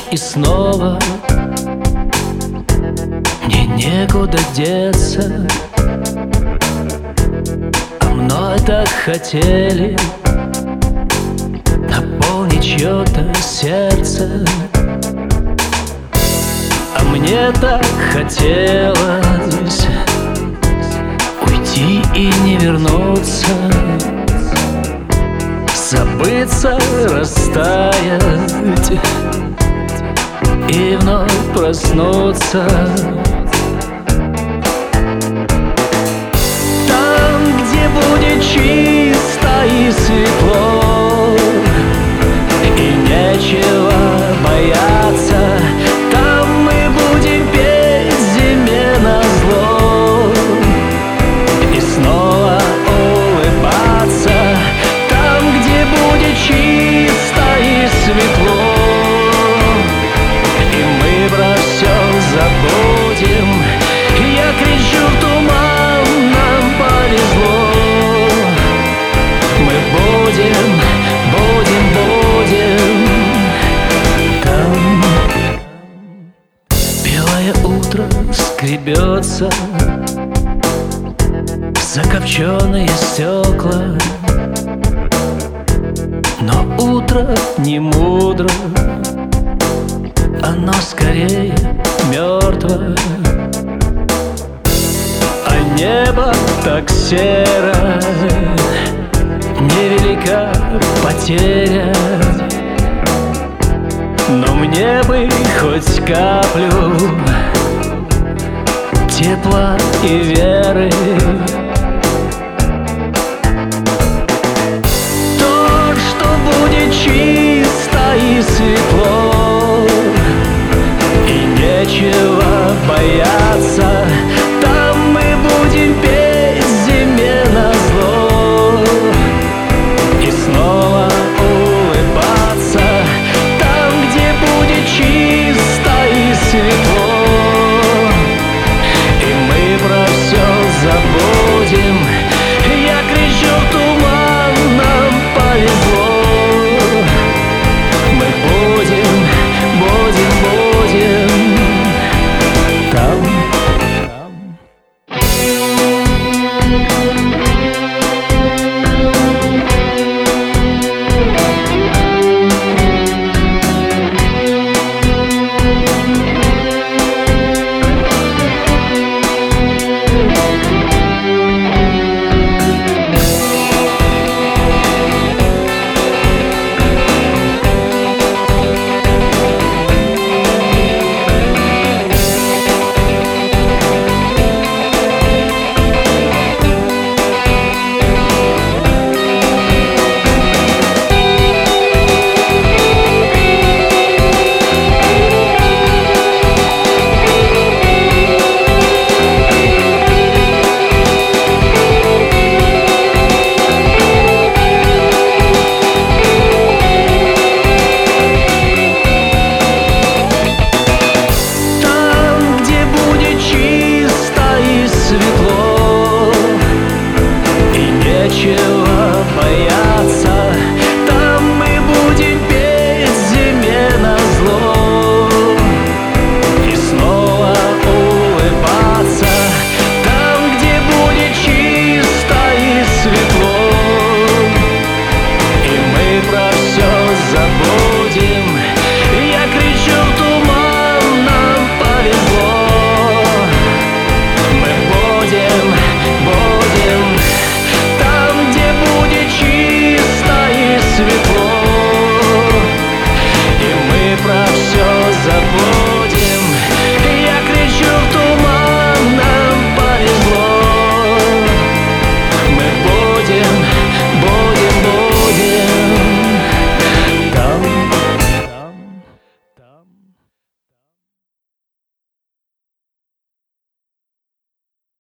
и снова мне некуда деться, а мной так хотели наполнить чье-то сердце, а мне так хотелось уйти и не вернуться, забыться, растаять и вновь проснуться. Там, где будет чисто и светло, и нечего бояться, там мы будем петь зиме назло и снова улыбаться. Там, где будет чисто и светло, и мы про все забудем. Я кричу в туман, нам повезло. Мы будем там. Белое утро скребется закопченные стекла, но утро не мудро, оно скорее мертвое, а небо так серо, невелика потеря, но мне бы хоть каплю тепла и веры. То, что будет чисто и светло,